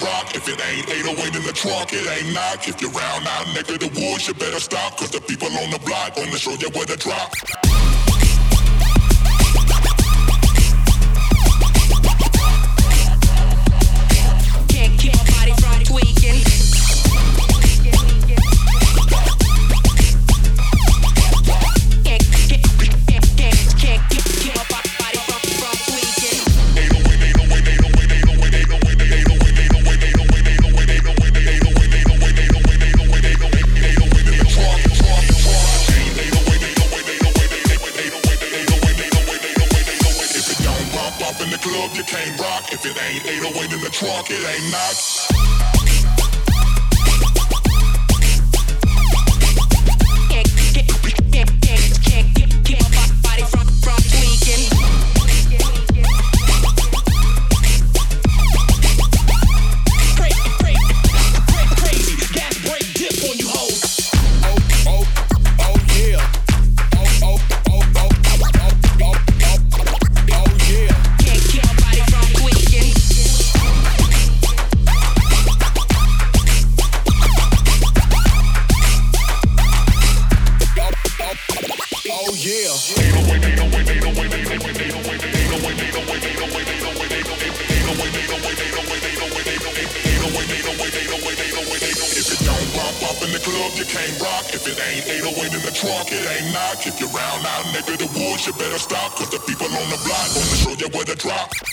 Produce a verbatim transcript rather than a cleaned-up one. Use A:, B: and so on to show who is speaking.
A: rock. If it ain't eight oh eight in the trunk, it ain't knock. If you're round out neck of the woods, you better stop. Cause the people on the block gonna show you where to drop.
B: Can't keep my body from tweaking. Can't, can't, can't, can't, can't keep, keep my body from, from tweaking.
A: Off in the club, you can't rock. If it ain't eight oh eight in the trunk, it ain't knock. You can't rock. If it ain't eight oh eight in the trunk, it ain't knock. If you're round out neck of the woods, you better stop. Cause the people on the block wanna show you where to drop.